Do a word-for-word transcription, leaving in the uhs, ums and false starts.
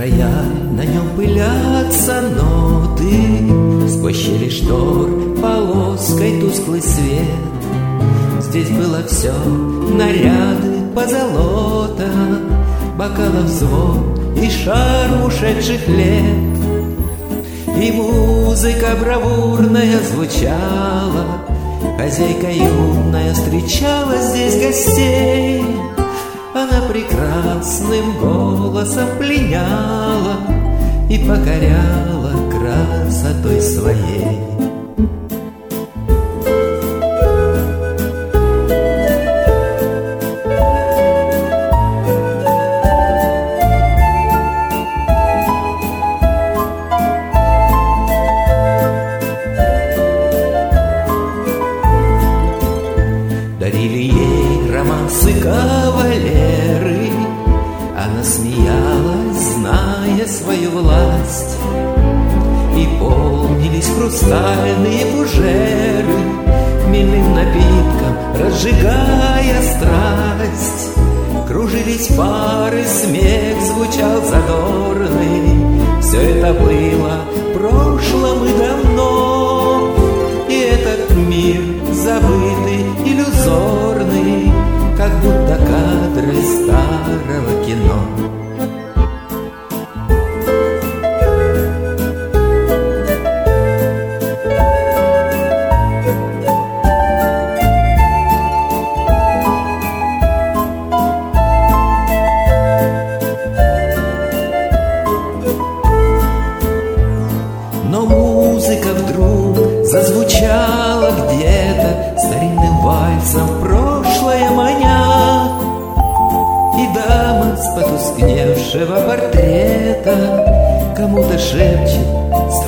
рояль, на нем пылятся ноты, сквозь щели штор полоской тусклый свет. Здесь было все, наряды позолота, бокалов звон и шар ушедших лет. И музыка бравурная звучала, хозяйка юная встречала здесь гостей. Она прекрасным голосом пленяла и покоряла красотой своей. Дарили ей романсы кавалеры, она смеялась, зная свою власть. И полнились хрустальные фужеры милым напитком, разжигая страсть. Кружились пары, смех звучал задорный. Все это было в прошлом и давно, и этот мир забытый, иллюзорный, как будто кадры старого кино. Но музыка вдруг зазвучала где-то старинным вальсом, прошлое маня. И дама с потускневшего портрета кому-то шепчет